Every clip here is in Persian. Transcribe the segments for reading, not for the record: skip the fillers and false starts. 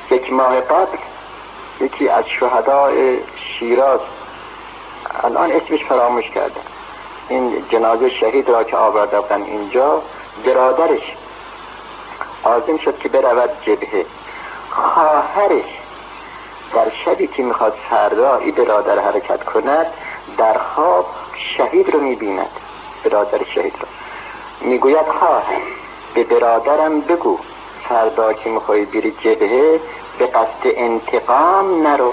1 ماه قبل یکی از شهدای شیراز، الان اسمش فراموش کردم، این جنازه شهید را که آورده بودن اینجا، برادرش عازم شد که برود جبهه. خواهرش در شبی که میخواد فردا این برادر حرکت کند، در خواب شهید رو میبیند، برادر شهید رو میگوید خواهر به برادرم بگو فردا که میخوای بری جبهه به قصد انتقام نرو.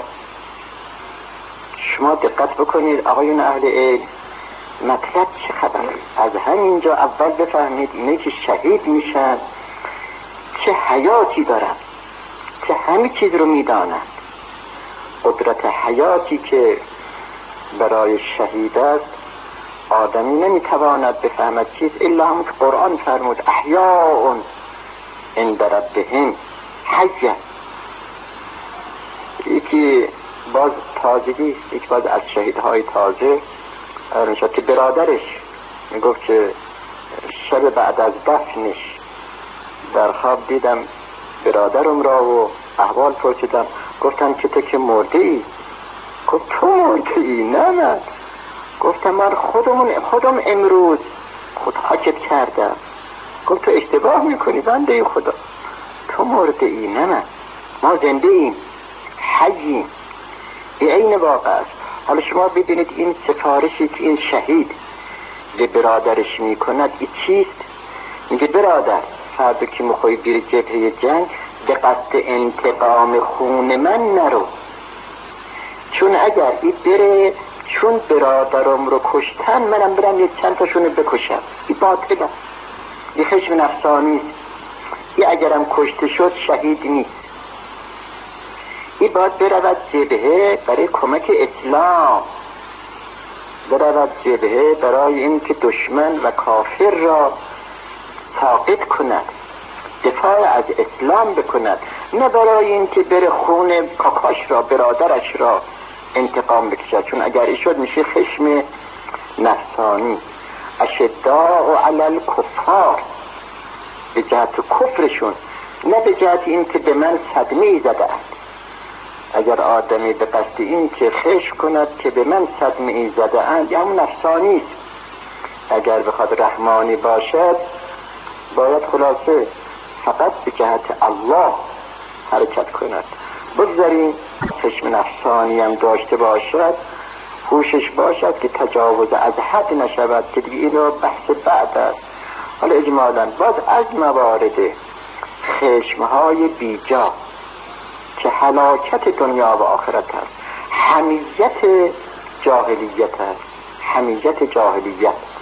شما دقت بکنید آقایون اهل علم، مطلب چه خبر؟ از همینجا اول بفهمید اینه که شهید میشن چه حیاتی دارن، چه همه چیز رو میدانند. قدرت حیاتی که برای شهید است آدمی نمیتواند بفهمد چیز الا هم که قرآن فرمود احیاء عند ربهم حیه. یکی باز تازگی، یک باز از شهیدهای تازه میشد که برادرش میگفت که شب بعد از دفنش در خواب دیدم برادرم را و احوال پرسیدم، گفتم که تو که مرده ای؟ گفت تو مرده ای؟ نه من. گفتم من خودم امروز خودحاکت کردم. گفت تو اشتباه میکنی بنده خدا، تو مرده ای نه من، ما زنده ایم، حییم. به عین واقع است. حالا شما ببینید این سفارشی که این شهید به برادرش میکند این چیست؟ میگه برادر فردا که میخوای بری جبهه جنگ به قصد انتقام خون من نرو، چون اگر این بره چون برادرم رو کشتن منم برم یک چند تاشونو بکشم. این باطله، این خشم نفسانی است. این اگرم کشته شد شهید نیست. این باید برود جبهه برای کمک اسلام، برود جبهه برای این که دشمن و کافر را ساقط کند، دفاع از اسلام بکند، نه برای این که بره خون کاکاش را برادرش را انتقام بکشد، چون اگر این شد میشه خشم نفسانی. اشداء علی الکفار، به جهت کفرشون، نه به جهت این که به من صدمه زده اند. اگر آدمی به قصد این که خشم کند که به من صدمه زده اند یا همون نفسانی است. اگر بخواد رحمانی باشد باید خلاصه فقط به جهت الله حرکت کند. بگذاریم خشم نفسانی هم داشته باشد، هوشش باشد که تجاوز از حد نشود، که دیگه اینو بحث بعد است. حالا اجمالاً باز از موارد خشمهای بیجا که هلاکت دنیا و آخرت است، حمیت جاهلیت است، حمیت جاهلیت.